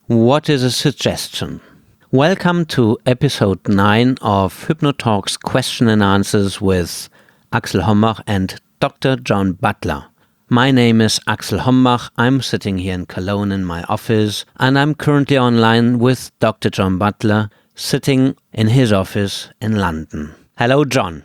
What is a suggestion? Welcome to episode 9 of Hypnotalks Question and Answers with Axel Hombach and Dr. John Butler. My name is Axel Hombach. I'm sitting here in Cologne in my office, and I'm currently online with Dr. John Butler, sitting in his office in London. Hello, John.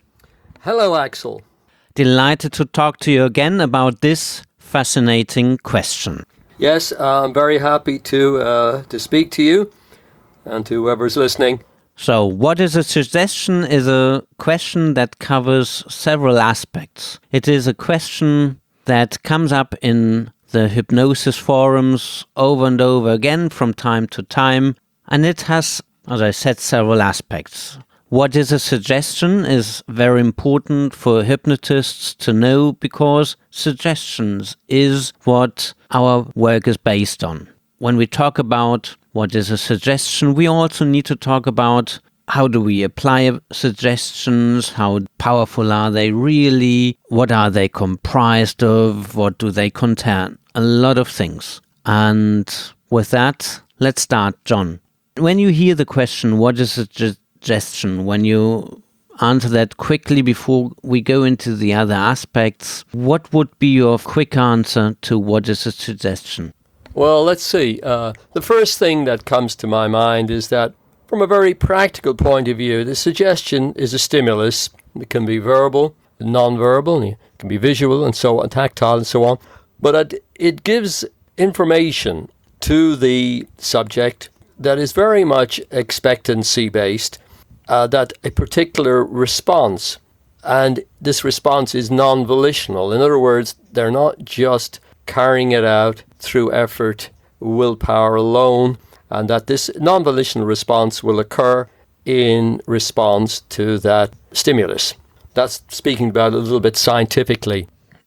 Hello, Axel. Delighted to talk to you again about this fascinating question. Yes, I'm very happy to speak to you and to whoever's listening. So, what is a suggestion is a question that covers several aspects. It is a question that comes up in the hypnosis forums over and over again from time to time, and it has, as I said, several aspects. What is a suggestion is very important for hypnotists to know, because suggestions is what our work is based on. When we talk about what is a suggestion, we also need to talk about how do we apply suggestions, how powerful are they really, what are they comprised of, what do they contain, a lot of things. And with that, let's start, John. When you hear the question, what is a suggestion, when you answer that quickly before we go into the other aspects, what would be your quick answer to what is a suggestion? Well, let's see. The first thing that comes to my mind is that from a very practical point of view, the suggestion is a stimulus. It can be verbal, non-verbal, it can be visual and so on, tactile and so on. But it gives information to the subject that is very much expectancy-based, that a particular response, and this response is non-volitional. In other words, they're not just carrying it out through effort, willpower alone, and that this non-volitional response will occur in response to that stimulus. That's speaking about it a little bit scientifically.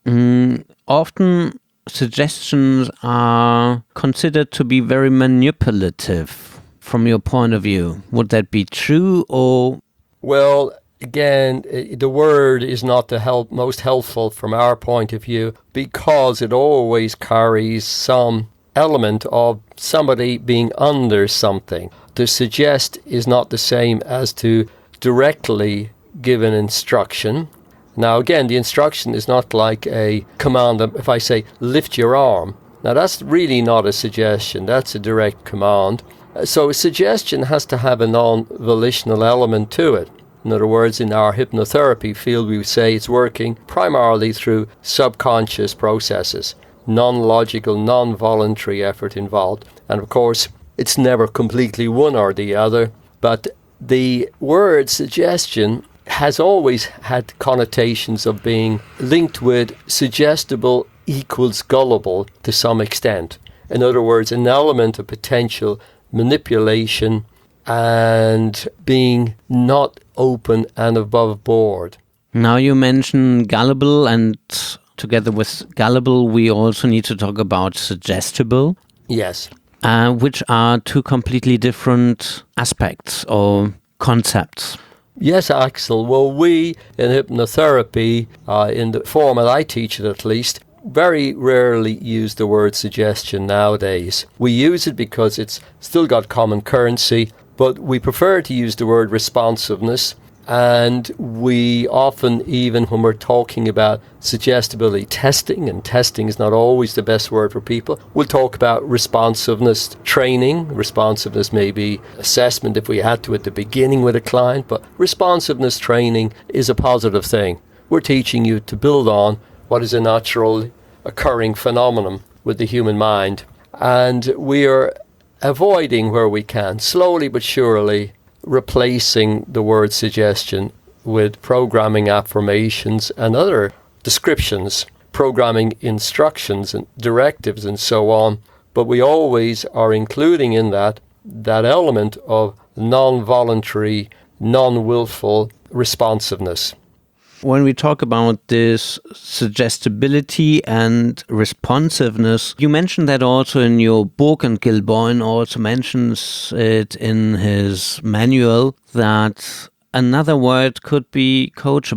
Often suggestions are considered to be very manipulative from your point of view. Would that be true, or? Well, again, the word is not the most helpful from our point of view, because it always carries some element of somebody being under something. To suggest is not the same as to directly give an instruction. Now again, the instruction is not like a command. If I say, lift your arm, now that's really not a suggestion, that's a direct command. So a suggestion has to have a non-volitional element to it. In other words, in our hypnotherapy field, we would say it's working primarily through subconscious processes, non-logical, non-voluntary effort involved. And of course, it's never completely one or the other, but the word suggestion has always had connotations of being linked with suggestible equals gullible to some extent. In other words, an element of potential manipulation and being not open and above board. Now you mention gullible, and together with gullible, we also need to talk about suggestible. Yes. Which are two completely different aspects or concepts. Yes, Axel. Well, we in hypnotherapy, in the format I teach it at least, very rarely use the word suggestion nowadays. We use it because it's still got common currency, but we prefer to use the word responsiveness. And we often, even when we're talking about suggestibility testing, and testing is not always the best word for people, we'll talk about responsiveness training. Responsiveness may be assessment if we had to at the beginning with a client, but responsiveness training is a positive thing. We're teaching you to build on what is a natural occurring phenomenon with the human mind. And we are avoiding, where we can, slowly but surely, replacing the word suggestion with programming affirmations and other descriptions, programming instructions and directives and so on. But we always are including in that element of non-voluntary, non-willful responsiveness. When we talk about this suggestibility and responsiveness, you mentioned that also in your book, and Gilboyne also mentions it in his manual, that another word could be coachable.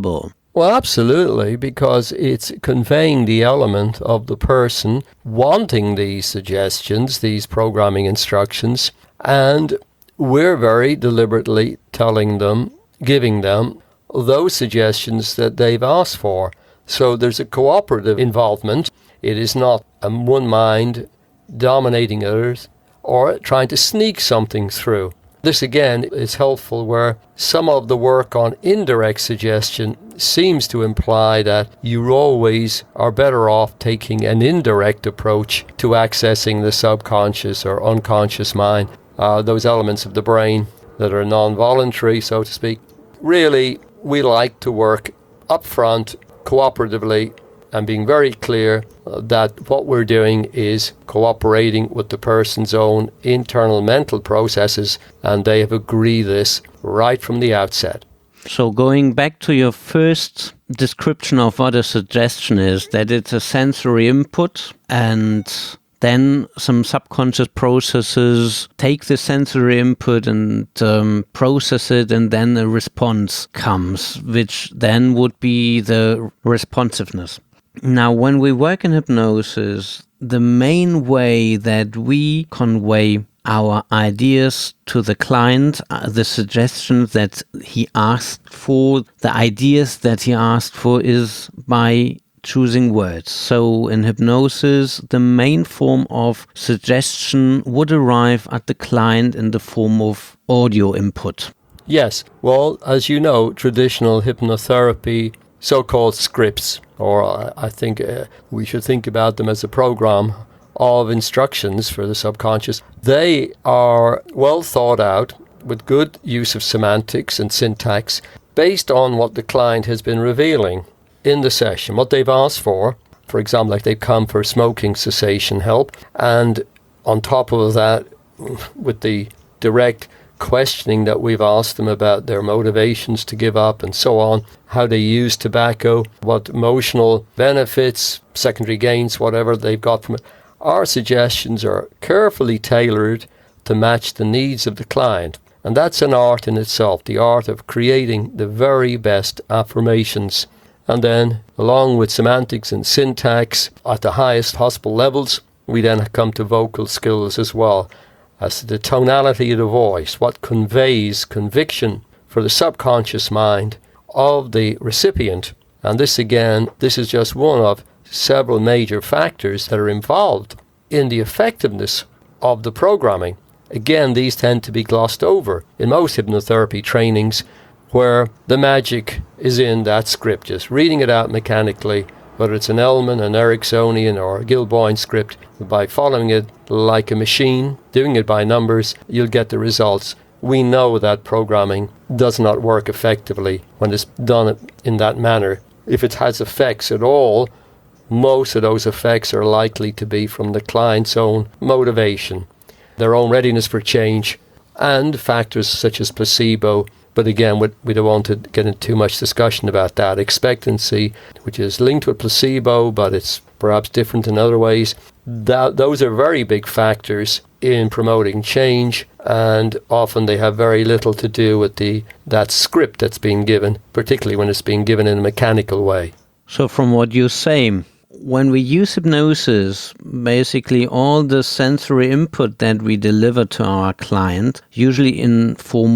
Well, absolutely, because it's conveying the element of the person wanting these suggestions, these programming instructions, and we're very deliberately telling them, giving them those suggestions that they've asked for. So there's a cooperative involvement. It is not a one mind dominating others or trying to sneak something through. This again is helpful where some of the work on indirect suggestion seems to imply that you always are better off taking an indirect approach to accessing the subconscious or unconscious mind, those elements of the brain that are non-voluntary, so to speak. Really, we like to work upfront, cooperatively, and being very clear that what we're doing is cooperating with the person's own internal mental processes, and they have agreed this right from the outset. So going back to your first description of what a suggestion is, that it's a sensory input and then some subconscious processes take the sensory input and process it, and then a response comes, which then would be the responsiveness. Now, when we work in hypnosis, the main way that we convey our ideas to the client, the suggestions that he asked for, the ideas that he asked for, is by choosing words. So in hypnosis, the main form of suggestion would arrive at the client in the form of audio input. Yes, well, as you know, traditional hypnotherapy, so-called scripts, or I think we should think about them as a program of instructions for the subconscious. They are well thought out with good use of semantics and syntax based on what the client has been revealing in the session, what they've asked for. For example, like they've come for smoking cessation help, and on top of that, with the direct questioning that we've asked them about their motivations to give up and so on, how they use tobacco, what emotional benefits, secondary gains, whatever they've got from it. Our suggestions are carefully tailored to match the needs of the client. And that's an art in itself, the art of creating the very best affirmations. And then, along with semantics and syntax at the highest possible levels, we then come to vocal skills as well, as to the tonality of the voice, what conveys conviction for the subconscious mind of the recipient. And this again, this is just one of several major factors that are involved in the effectiveness of the programming. Again, these tend to be glossed over in most hypnotherapy trainings, where the magic is in that script, just reading it out mechanically, whether it's an Ellman, an Ericksonian, or a Gilboyne script. By following it like a machine, doing it by numbers, you'll get the results. We know that programming does not work effectively when it's done in that manner. If it has effects at all, most of those effects are likely to be from the client's own motivation, their own readiness for change, and factors such as placebo. But again, we don't want to get into too much discussion about that. Expectancy, which is linked with placebo, but it's perhaps different in other ways. Those are very big factors in promoting change, and often they have very little to do with that script that's being given, particularly when it's being given in a mechanical way. So from what you say, when we use hypnosis, basically all the sensory input that we deliver to our client, usually in form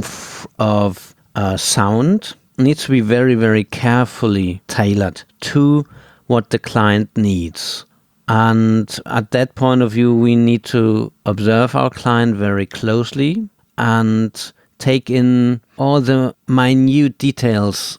of sound, needs to be very, very carefully tailored to what the client needs. And at that point of view, we need to observe our client very closely and take in all the minute details,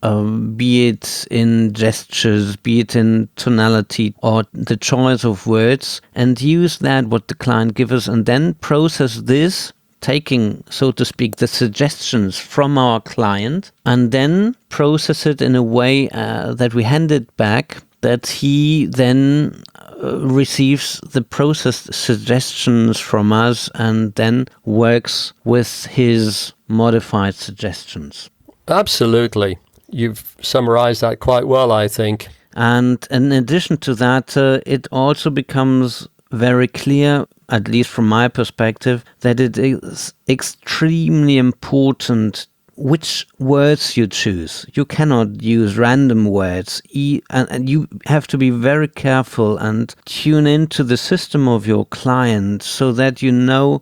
be it in gestures, be it in tonality or the choice of words, and use that what the client gives us, and then process this, taking, so to speak, the suggestions from our client, and then process it in a way that we hand it back, that he then receives the processed suggestions from us and then works with his modified suggestions. Absolutely. You've summarized that quite well, I think. And in addition to that, it also becomes very clear, at least from my perspective, that it is extremely important which words you choose. You cannot use random words, and you have to be very careful and tune into the system of your client so that you know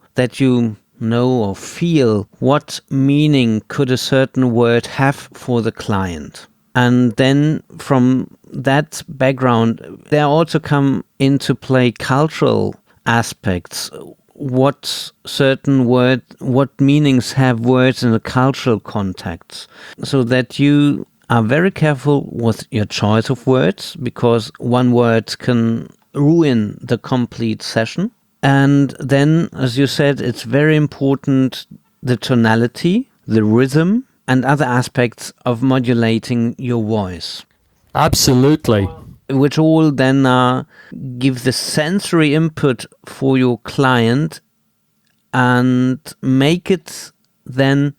or feel what meaning could a certain word have for the client. And then from that background, there also come into play cultural aspects. What meanings have words in a cultural context, so that you are very careful with your choice of words, because one word can ruin the complete session. And then, as you said, it's very important the tonality, the rhythm, and other aspects of modulating your voice. Absolutely. Which all then give the sensory input for your client and make it then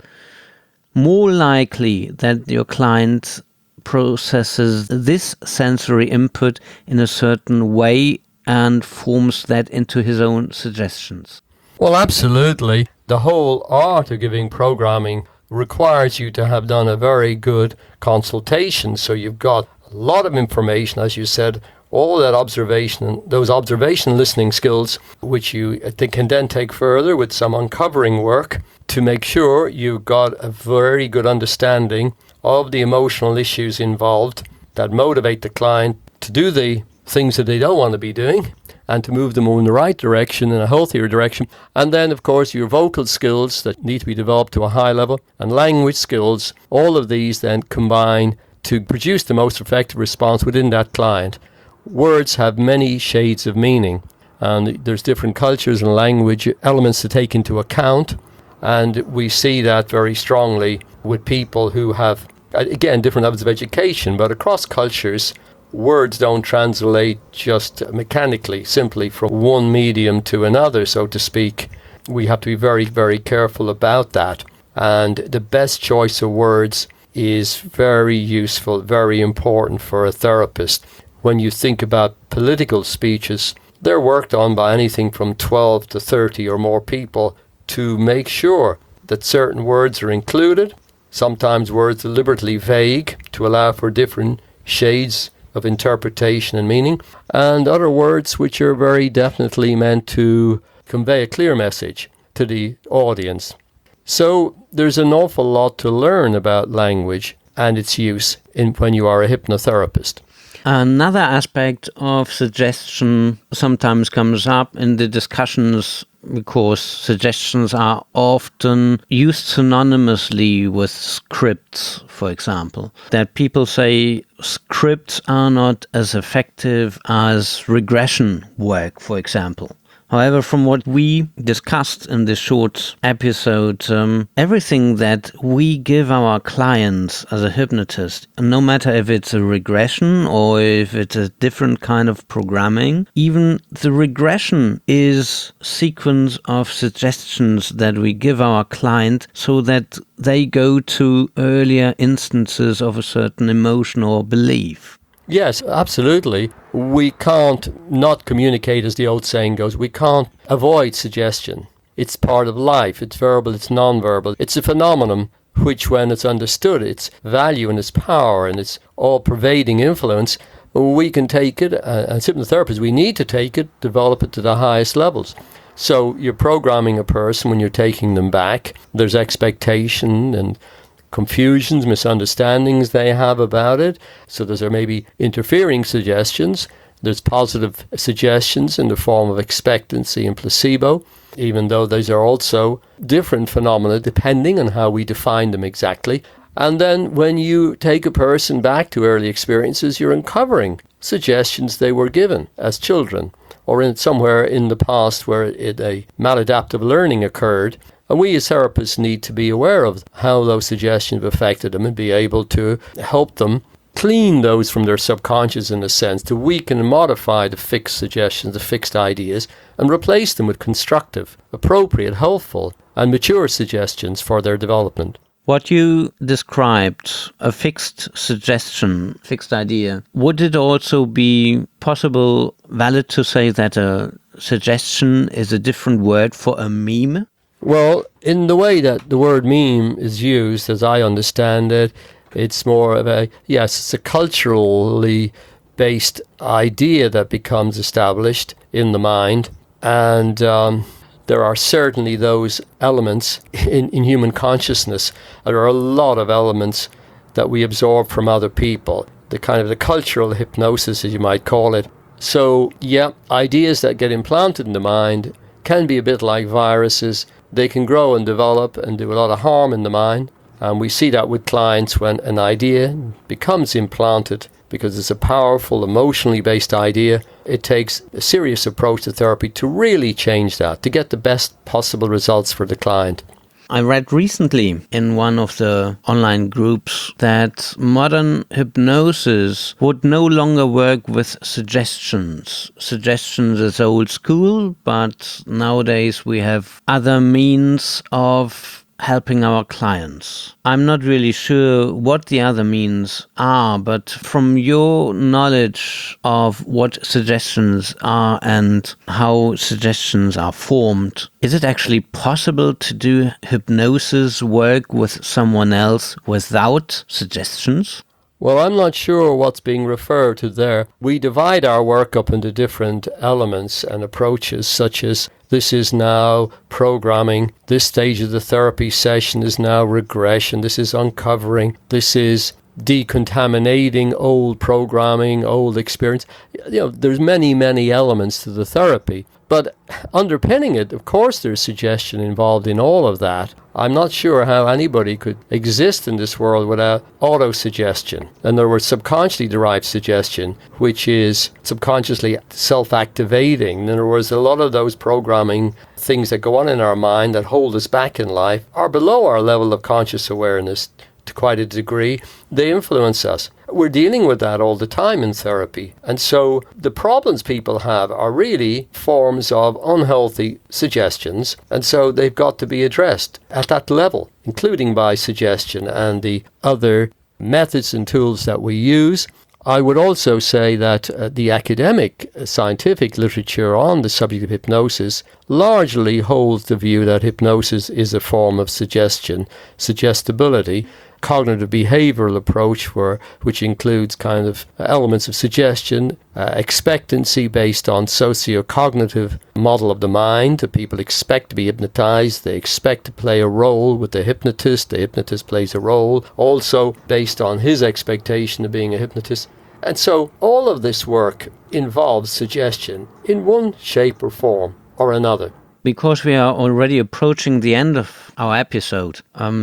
more likely that your client processes this sensory input in a certain way and forms that into his own suggestions. Well, absolutely. The whole art of giving programming requires you to have done a very good consultation. So you've got a lot of information, as you said, all that observation, those observation listening skills, which you can then take further with some uncovering work to make sure you've got a very good understanding of the emotional issues involved that motivate the client to do the things that they don't want to be doing and to move them in the right direction, in a healthier direction. And then, of course, your vocal skills that need to be developed to a high level and language skills, all of these then combine to produce the most effective response within that client. Words have many shades of meaning, and there's different cultures and language elements to take into account, and we see that very strongly with people who have, again, different levels of education, but across cultures, words don't translate just mechanically, simply from one medium to another, so to speak. We have to be very, very careful about that, and the best choice of words is very useful, very important for a therapist. When you think about political speeches, they're worked on by anything from 12 to 30 or more people to make sure that certain words are included, sometimes words deliberately vague to allow for different shades of interpretation and meaning, and other words which are very definitely meant to convey a clear message to the audience. So there's an awful lot to learn about language and its use when you are a hypnotherapist. Another aspect of suggestion sometimes comes up in the discussions because suggestions are often used synonymously with scripts, for example. That people say scripts are not as effective as regression work, for example. However, from what we discussed in this short episode, everything that we give our clients as a hypnotist, no matter if it's a regression or if it's a different kind of programming, even the regression is a sequence of suggestions that we give our client so that they go to earlier instances of a certain emotion or belief. Yes, absolutely. We can't not communicate, as the old saying goes. We can't avoid suggestion. It's part of life. It's verbal, it's non-verbal. It's a phenomenon which, when it's understood, its value and its power and its all-pervading influence, we can take it, as hypnotherapists, we need to take it, develop it to the highest levels. So you're programming a person when you're taking them back. There's expectation and confusions, misunderstandings they have about it. So there may be interfering suggestions. There's positive suggestions in the form of expectancy and placebo, even though those are also different phenomena depending on how we define them exactly. And then when you take a person back to early experiences, you're uncovering suggestions they were given as children or somewhere in the past where a maladaptive learning occurred. And we as therapists need to be aware of how those suggestions have affected them and be able to help them clean those from their subconscious, in a sense, to weaken and modify the fixed suggestions, the fixed ideas, and replace them with constructive, appropriate, helpful, and mature suggestions for their development. What you described, a fixed suggestion, fixed idea, would it also be valid to say that a suggestion is a different word for a meme? Well, in the way that the word meme is used, as I understand it, it's more of it's a culturally based idea that becomes established in the mind. And there are certainly those elements in human consciousness. There are a lot of elements that we absorb from other people, the kind of the cultural hypnosis, as you might call it. So, ideas that get implanted in the mind can be a bit like viruses. They can grow and develop and do a lot of harm in the mind. And we see that with clients when an idea becomes implanted because it's a powerful, emotionally based idea. It takes a serious approach to therapy to really change that, to get the best possible results for the client. I read recently in one of the online groups that modern hypnosis would no longer work with suggestions. Suggestions is old school, but nowadays we have other means of helping our clients. I'm not really sure what the other means are, but from your knowledge of what suggestions are and how suggestions are formed, is it actually possible to do hypnosis work with someone else without suggestions? Well, I'm not sure what's being referred to there. We divide our work up into different elements and approaches, such as this is now programming, this stage of the therapy session is now regression, this is uncovering, this is decontaminating old programming, old experience. There's many elements to the therapy. But underpinning it, of course, there's suggestion involved in all of that. I'm not sure how anybody could exist in this world without auto-suggestion. In other words, subconsciously derived suggestion, which is subconsciously self-activating. In other words, a lot of those programming things that go on in our mind that hold us back in life are below our level of conscious awareness to quite a degree. They influence us. We're dealing with that all the time in therapy. And so the problems people have are really forms of unhealthy suggestions. And so they've got to be addressed at that level, including by suggestion and the other methods and tools that we use. I would also say that the academic scientific literature on the subject of hypnosis largely holds the view that hypnosis is a form of suggestion, suggestibility, cognitive behavioral approach which includes kind of elements of suggestion, expectancy based on socio-cognitive model of the mind. The people expect to be hypnotized, they expect to play a role with the hypnotist plays a role, also based on his expectation of being a hypnotist. And so all of this work involves suggestion in one shape or form or another. Because we are already approaching the end of our episode,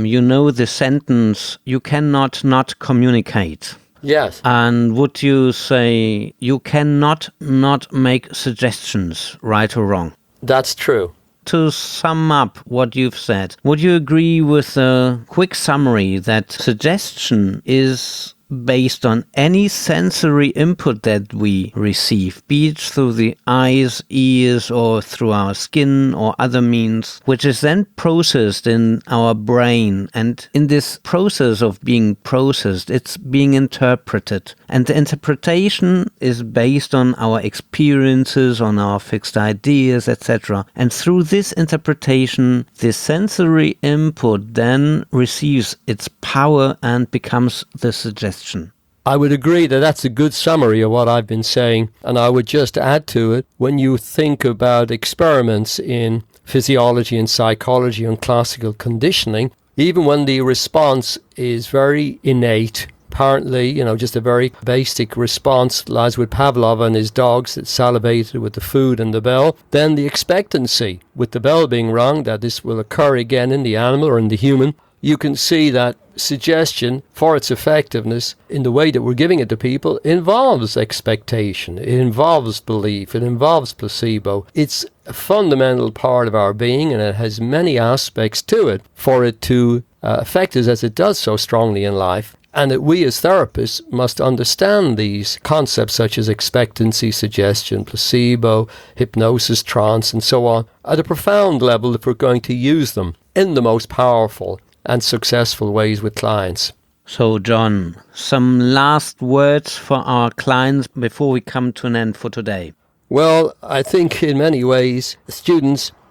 the sentence, you cannot not communicate. Yes. And would you say you cannot not make suggestions, right or wrong? That's true. To sum up what you've said, would you agree with a quick summary that suggestion is based on any sensory input that we receive, be it through the eyes, ears, or through our skin or other means, which is then processed in our brain. And in this process of being processed, it's being interpreted. And the interpretation is based on our experiences, on our fixed ideas, etc. And through this interpretation, the sensory input then receives its power and becomes the suggestion. I would agree that that's a good summary of what I've been saying, and I would just add to it, when you think about experiments in physiology and psychology and classical conditioning, even when the response is very innate, apparently, just a very basic response, as with Pavlov and his dogs that salivated with the food and the bell, then the expectancy with the bell being rung that this will occur again in the animal or in the human, you can see that suggestion, for its effectiveness in the way that we're giving it to people, involves expectation, it involves belief, it involves placebo. It's a fundamental part of our being, and it has many aspects to it for it to affect us as it does so strongly in life. And that we as therapists must understand these concepts such as expectancy, suggestion, placebo, hypnosis, trance, and so on at a profound level if we're going to use them in the most powerful and successful ways with clients. So, John, some last words for our clients before we come to an end for today. Well, I think in many ways, students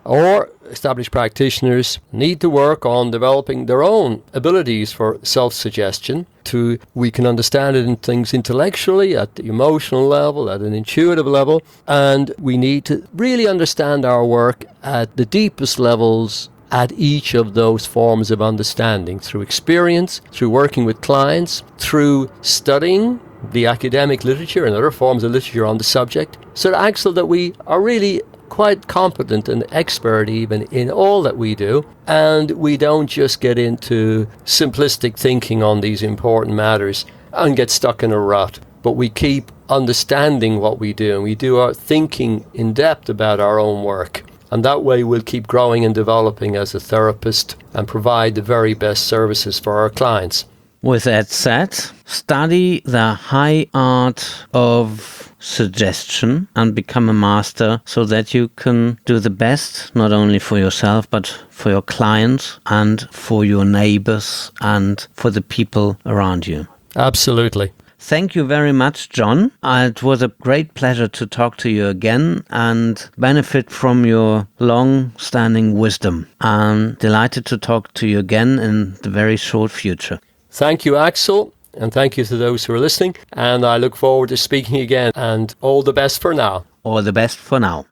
or established practitioners need to work on developing their own abilities for self-suggestion. We can understand it in things intellectually, at the emotional level, at an intuitive level, and we need to really understand our work at the deepest levels at each of those forms of understanding, through experience, through working with clients, through studying the academic literature and other forms of literature on the subject, so that, Axel, that we are really quite competent and expert even in all that we do, and we don't just get into simplistic thinking on these important matters and get stuck in a rut, but we keep understanding what we do, and we do our thinking in depth about our own work. And that way we'll keep growing and developing as a therapist and provide the very best services for our clients. With that said, study the high art of suggestion and become a master, so that you can do the best, not only for yourself, but for your clients and for your neighbors and for the people around you. Absolutely. Thank you very much, John. It was a great pleasure to talk to you again and benefit from your long-standing wisdom. I'm delighted to talk to you again in the very short future. Thank you, Axel, and thank you to those who are listening. And I look forward to speaking again, and all the best for now. All the best for now.